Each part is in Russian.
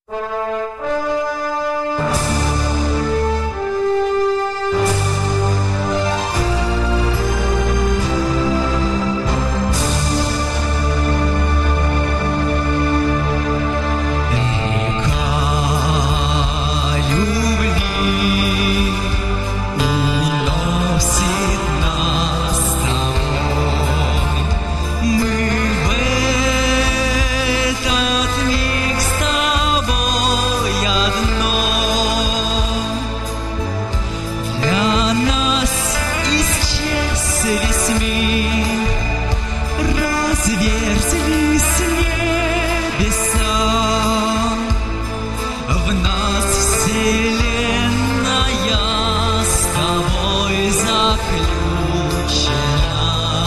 Весь мир, разверзлись небеса, в нас вселенная с тобой заключена.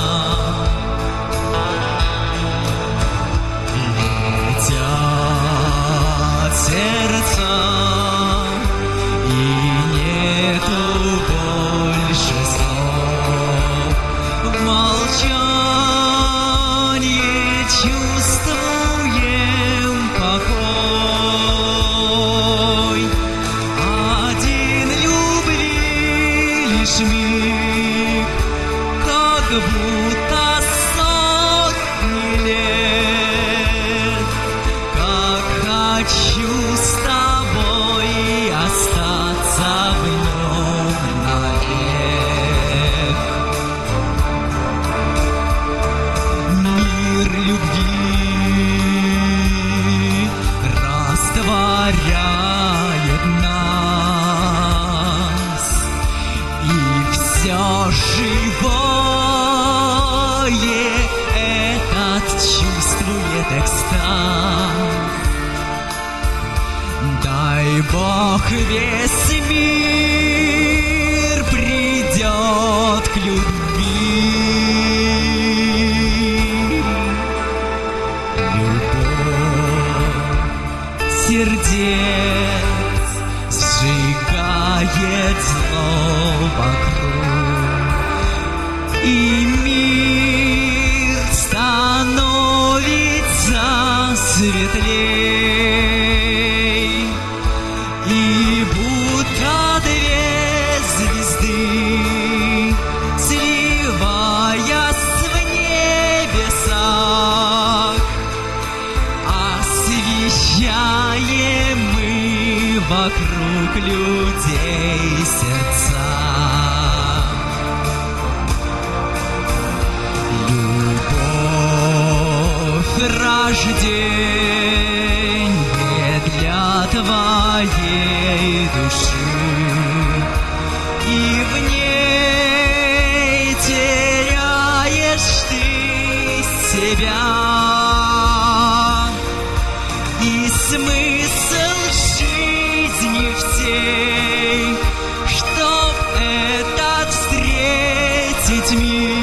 Летят сердца, и нету больше слов. В молчании чувствуем покой. Один любви лишь миг, как будто сотни лет. Как хочу с тобой остаться в нем навек. Мир любви растворяет нас, и все живое этот чувствует экстаз. Дай Бог, весь мир придет к любви. Сердец сжигает зло вокруг, и мир становится светлей, и будто две звезды, сливаясь в небесах, освещаем мы вокруг людей сердца. Любовь — рождение для твоей души, и в ней теряешь ты себя. И смысл жизни всей, чтоб этот встретить мир.